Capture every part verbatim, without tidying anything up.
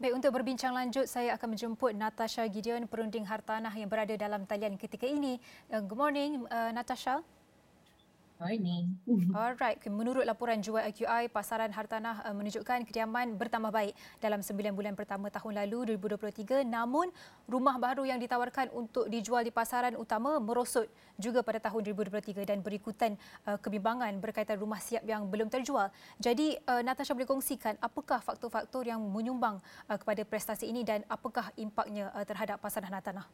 Baik, untuk berbincang lanjut, saya akan menjemput Natasha Gideon, perunding hartanah yang berada dalam talian ketika ini. Uh, Good morning, uh, Natasha. Morning. Alright, menurut laporan Jual I Q I, pasaran hartanah uh, menunjukkan kediaman bertambah baik dalam sembilan bulan pertama tahun lalu dua ribu dua puluh tiga. Namun, rumah baru yang ditawarkan untuk dijual di pasaran utama merosot juga pada tahun dua ribu dua puluh tiga dan berikutan uh, kebimbangan berkaitan rumah siap yang belum terjual. Jadi, uh, Natasha boleh kongsikan apakah faktor-faktor yang menyumbang uh, kepada prestasi ini dan apakah impaknya uh, terhadap pasaran hartanah?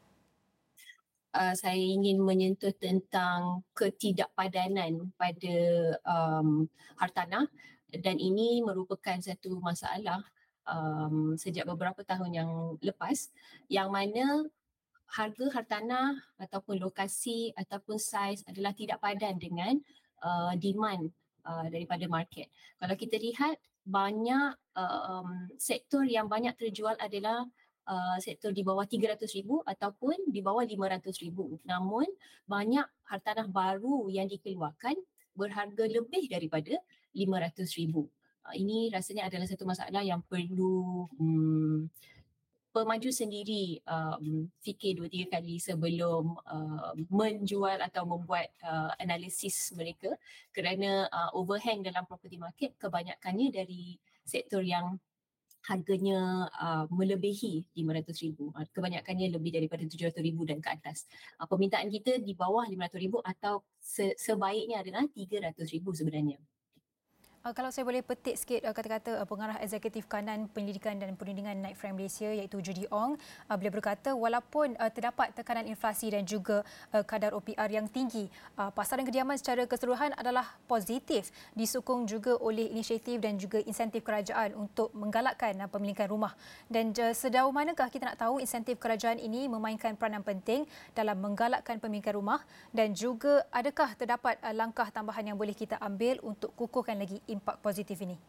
Uh, saya ingin menyentuh tentang ketidakpadanan pada um, hartanah, dan ini merupakan satu masalah um, sejak beberapa tahun yang lepas, yang mana harga hartanah ataupun lokasi ataupun saiz adalah tidak padan dengan uh, demand uh, daripada market. Kalau kita lihat, banyak uh, um, sektor yang banyak terjual adalah Uh, sektor di bawah tiga ratus ribu ataupun di bawah lima ratus ribu. Namun banyak hartanah baru yang dikeluarkan berharga lebih daripada lima ratus ribu. Uh, ini rasanya adalah satu masalah yang perlu um, pemaju sendiri um, fikir dua tiga kali sebelum uh, menjual atau membuat uh, analisis mereka, kerana uh, overhang dalam property market kebanyakannya dari sektor yang harganya uh, melebihi lima ratus ribu. Uh, kebanyakannya lebih daripada tujuh ratus ribu dan ke atas. Uh, permintaan kita di bawah lima ratus ribu atau se- sebaiknya adalah tiga ratus ribu sebenarnya. Uh, kalau saya boleh petik sikit uh, kata-kata uh, pengarah eksekutif kanan pendidikan dan perundingan Knight Frank Malaysia iaitu Judy Ong, uh, beliau berkata walaupun uh, terdapat tekanan inflasi dan juga uh, kadar O P R yang tinggi, uh, pasaran kediaman secara keseluruhan adalah positif, disokong juga oleh inisiatif dan juga insentif kerajaan untuk menggalakkan uh, pemilikan rumah. Dan uh, sejauh manakah kita nak tahu insentif kerajaan ini memainkan peranan penting dalam menggalakkan pemilikan rumah, dan juga adakah terdapat uh, langkah tambahan yang boleh kita ambil untuk kukuhkan lagi impak positif ini?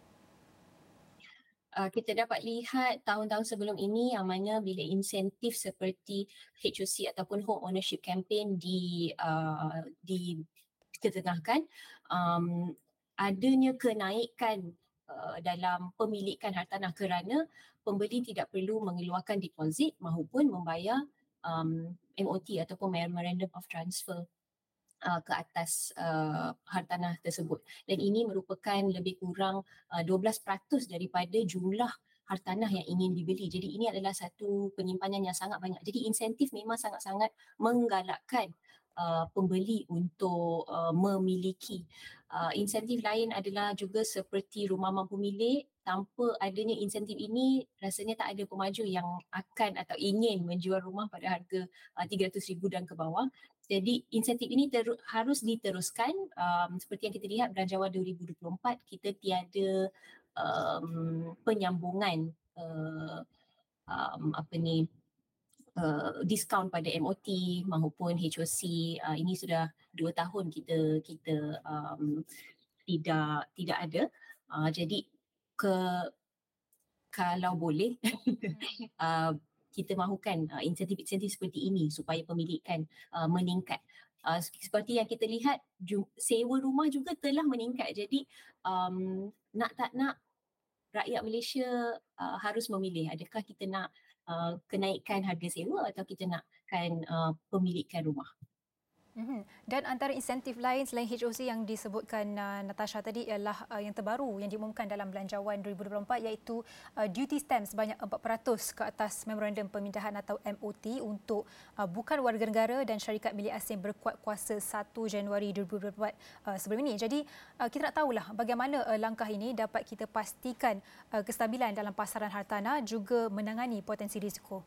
Uh, kita dapat lihat tahun-tahun sebelum ini yang mana bila insentif seperti H O C ataupun Home Ownership Campaign di uh, diketengahkan, um, adanya kenaikan uh, dalam pemilikan hartanah kerana pembeli tidak perlu mengeluarkan deposit maupun membayar um, M O T ataupun Memorandum of Transfer Uh, ke atas uh, hartanah tersebut, dan ini merupakan lebih kurang uh, dua belas peratus daripada jumlah hartanah yang ingin dibeli. Jadi ini adalah satu penyimpanan yang sangat banyak. Jadi insentif memang sangat-sangat menggalakkan uh, pembeli untuk uh, memiliki. Uh, insentif lain adalah juga seperti rumah mampu milik. Tanpa adanya insentif ini, rasanya tak ada pemaju yang akan atau ingin menjual rumah pada harga uh, tiga ratus ribu dan ke bawah. Jadi insentif ini ter- harus diteruskan. Um, seperti yang kita lihat belanjawan dua ribu dua puluh empat, kita tiada um, penyambungan uh, um, apa ni uh, diskaun pada M O T maupun H O C. Uh, ini sudah dua tahun kita kita um, tidak tidak ada. Uh, jadi ke kalau boleh uh, kita mahukan uh, insentif-insentif seperti ini supaya pemilikan uh, meningkat. Uh, seperti yang kita lihat, ju- sewa rumah juga telah meningkat. Jadi um, nak tak nak, rakyat Malaysia uh, harus memilih, adakah kita nak uh, kenaikan harga sewa atau kita nakkan uh, pemilikan rumah. Mhm. Dan antara insentif lain selain H O C yang disebutkan uh, Natasha tadi ialah uh, yang terbaru yang diumumkan dalam belanjawan dua ribu dua puluh empat, iaitu uh, duty stamp sebanyak empat peratus ke atas memorandum pemindahan atau M O T untuk uh, bukan warga negara dan syarikat milik asing berkuat kuasa satu Januari dua ribu dua puluh empat uh, sebelum ini. Jadi uh, kita nak tahulah bagaimana uh, langkah ini dapat kita pastikan uh, kestabilan dalam pasaran hartanah juga menangani potensi risiko.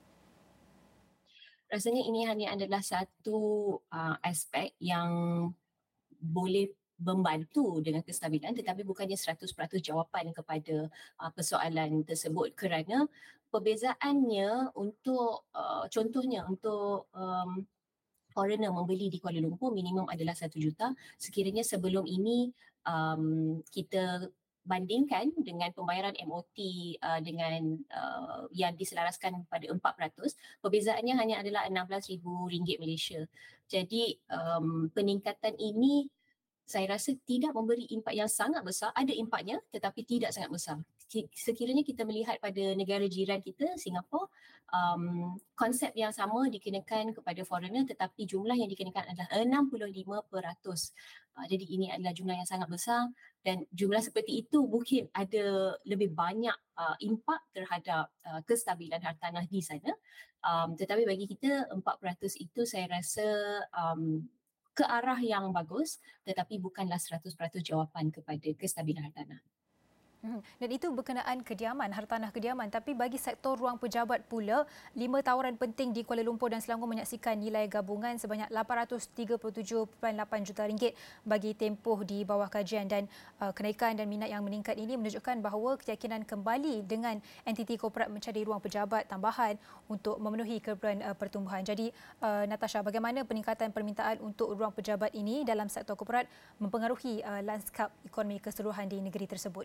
Rasanya ini hanya adalah satu uh, aspek yang boleh membantu dengan kestabilan, tetapi bukannya seratus peratus jawapan kepada uh, persoalan tersebut, kerana perbezaannya untuk uh, contohnya untuk um, foreigner membeli di Kuala Lumpur minimum adalah satu juta. Sekiranya sebelum ini um, kita bandingkan dengan pembayaran M O T uh, dengan uh, yang diselaraskan pada empat peratus, perbezaannya hanya adalah enam belas ribu ringgit Malaysia. Jadi um, peningkatan ini saya rasa tidak memberi impak yang sangat besar. Ada impaknya tetapi tidak sangat besar. sekiranya kita melihat pada negara jiran kita, Singapura, um, konsep yang sama dikenakan kepada foreigner tetapi jumlah yang dikenakan adalah enam puluh lima peratus. Uh, jadi ini adalah jumlah yang sangat besar dan jumlah seperti itu mungkin ada lebih banyak uh, impak terhadap uh, kestabilan hartanah di sana. Um, tetapi bagi kita empat peratus itu saya rasa um, ke arah yang bagus tetapi bukanlah seratus peratus jawapan kepada kestabilan hartanah. Hmm. Dan itu berkenaan kediaman, hartanah kediaman. Tapi bagi sektor ruang pejabat pula, lima tawaran penting di Kuala Lumpur dan Selangor menyaksikan nilai gabungan sebanyak lapan ratus tiga puluh tujuh perpuluhan lapan juta ringgit bagi tempoh di bawah kajian, dan uh, kenaikan dan minat yang meningkat ini menunjukkan bahawa keyakinan kembali dengan entiti korporat mencari ruang pejabat tambahan untuk memenuhi keperluan uh, pertumbuhan. Jadi uh, Natasha, bagaimana peningkatan permintaan untuk ruang pejabat ini dalam sektor korporat mempengaruhi uh, lanskap ekonomi keseluruhan di negeri tersebut?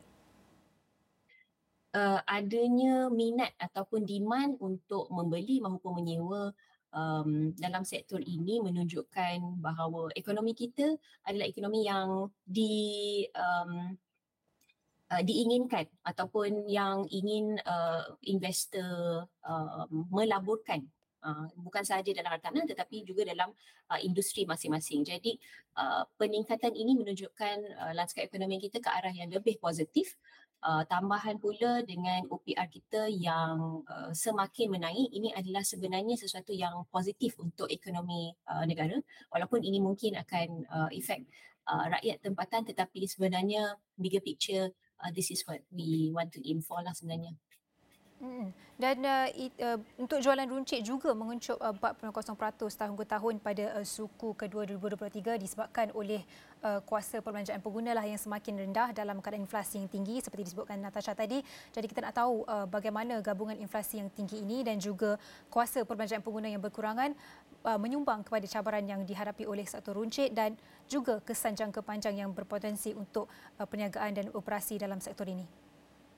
Uh, adanya minat ataupun demand untuk membeli maupun menyewa um, dalam sektor ini menunjukkan bahawa ekonomi kita adalah ekonomi yang di um, uh, diinginkan ataupun yang ingin uh, investor uh, melaburkan. Uh, bukan sahaja dalam hartanah tetapi juga dalam uh, industri masing-masing. Jadi uh, peningkatan ini menunjukkan uh, lanskap ekonomi kita ke arah yang lebih positif. Uh, tambahan pula dengan O P R kita yang uh, semakin menaik, ini adalah sebenarnya sesuatu yang positif untuk ekonomi uh, negara. Walaupun ini mungkin akan uh, efek uh, rakyat tempatan tetapi sebenarnya bigger picture, uh, this is what we want to aim for lah sebenarnya. Hmm. Dan uh, it, uh, untuk jualan runcit juga mengencup uh, empat puluh kosong peratus tahun ke tahun pada uh, suku kedua dua ribu dua puluh tiga disebabkan oleh uh, kuasa perbelanjaan pengguna lah yang semakin rendah dalam keadaan inflasi yang tinggi seperti disebutkan Natasha tadi. Jadi kita nak tahu uh, bagaimana gabungan inflasi yang tinggi ini dan juga kuasa perbelanjaan pengguna yang berkurangan uh, menyumbang kepada cabaran yang dihadapi oleh sektor runcit dan juga kesan jangka panjang yang berpotensi untuk uh, perniagaan dan operasi dalam sektor ini.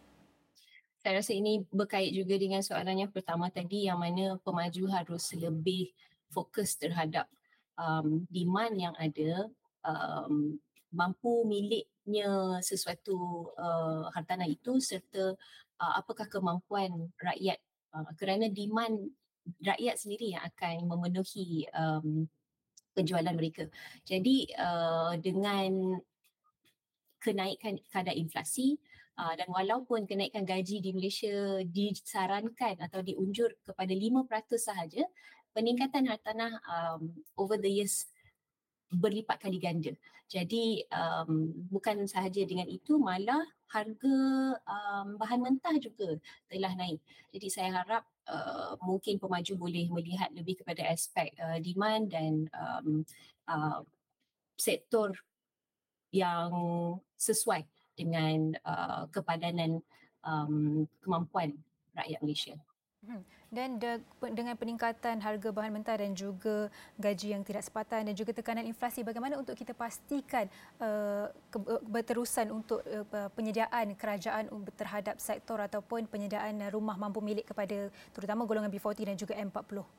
Saya rasa ini berkait juga dengan soalan yang pertama tadi yang mana pemaju harus lebih fokus terhadap um, demand yang ada, um, mampu miliknya sesuatu uh, hartanah itu serta uh, apakah kemampuan rakyat, uh, kerana demand rakyat sendiri yang akan memenuhi um, penjualan mereka. Jadi uh, dengan kenaikan kadar inflasi uh, dan walaupun kenaikan gaji di Malaysia disarankan atau diunjur kepada lima peratus sahaja, peningkatan hartanah um, over the years berlipat kali ganda. Jadi um, bukan sahaja dengan itu, malah harga um, bahan mentah juga telah naik. Jadi saya harap uh, mungkin pemaju boleh melihat lebih kepada aspek uh, demand dan um, uh, sektor yang sesuai dengan uh, kepadanan um, kemampuan rakyat Malaysia. Hmm. Dan de, dengan peningkatan harga bahan mentah dan juga gaji yang tidak sepatan dan juga tekanan inflasi, bagaimana untuk kita pastikan uh, berterusan untuk uh, penyediaan kerajaan terhadap sektor ataupun penyediaan rumah mampu milik kepada terutama golongan B empat puluh dan juga M empat puluh?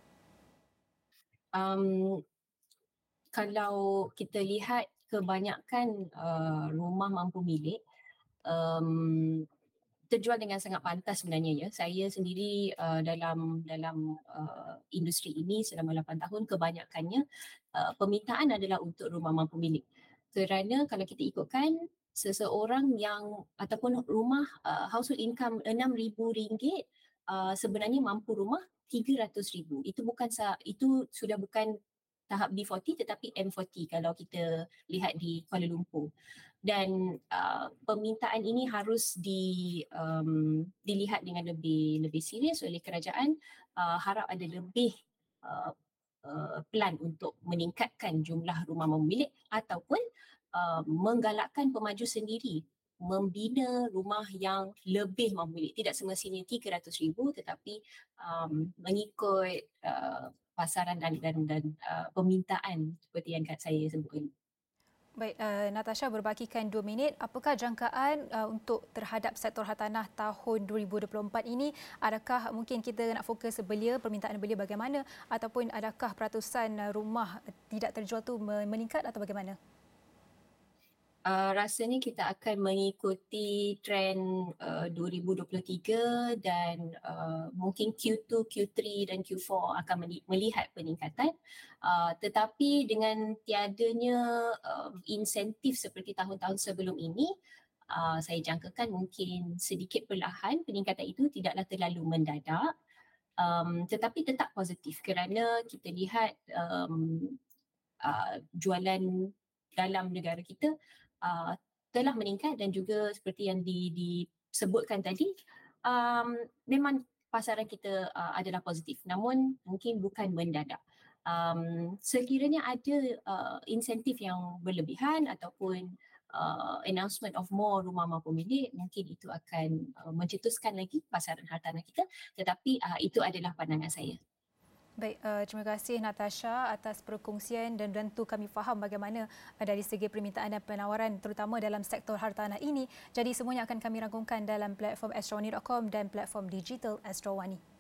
Um, kalau kita lihat kebanyakan uh, rumah mampu milik um, terjual dengan sangat pantas sebenarnya ya. Saya sendiri uh, dalam dalam uh, industri ini selama lapan tahun, kebanyakannya uh, permintaan adalah untuk rumah mampu milik. Kerana kalau kita ikutkan seseorang yang ataupun rumah uh, household income enam ribu ringgit uh, sebenarnya mampu rumah tiga ratus ribu. Itu bukan itu sudah bukan tahap B empat puluh tetapi M empat puluh kalau kita lihat di Kuala Lumpur. Dan uh, permintaan ini harus di um, dilihat dengan lebih lebih serius oleh kerajaan. Uh, harap ada lebih uh, uh, plan untuk meningkatkan jumlah rumah memilik ataupun uh, menggalakkan pemaju sendiri membina rumah yang lebih memilik. Tidak semestinya tiga ratus ribu tetapi um, mengikut uh, pasaran dan dan, dan uh, permintaan seperti yang saya sebutkan. Baik, uh, Natasha, berbakikan dua minit. Apakah jangkaan uh, untuk terhadap sektor hartanah tahun dua ribu dua puluh empat ini? Adakah mungkin kita nak fokus belia, permintaan belia bagaimana? Ataupun adakah peratusan rumah tidak terjual tu meningkat atau bagaimana? Uh, rasanya kita akan mengikuti trend uh, dua ribu dua puluh tiga dan uh, mungkin Q dua, Q tiga dan Q empat akan meli- melihat peningkatan. Uh, tetapi dengan tiadanya uh, insentif seperti tahun-tahun sebelum ini, uh, saya jangkakan mungkin sedikit perlahan, peningkatan itu tidaklah terlalu mendadak. Um, tetapi tetap positif kerana kita lihat um, uh, jualan dalam negara kita uh, telah meningkat dan juga seperti yang di, disebutkan tadi, um, memang pasaran kita uh, adalah positif, namun mungkin bukan mendadak. Um, sekiranya ada uh, insentif yang berlebihan ataupun uh, announcement of more rumah mampu milik, mungkin itu akan uh, mencetuskan lagi pasaran hartanah kita, tetapi uh, itu adalah pandangan saya. Baik, uh, terima kasih Natasha atas perkongsian dan tentu kami faham bagaimana uh, dari segi permintaan dan penawaran terutama dalam sektor hartanah ini. Jadi semuanya akan kami rangkumkan dalam platform astro wani dot com dan platform digital Astro Wani.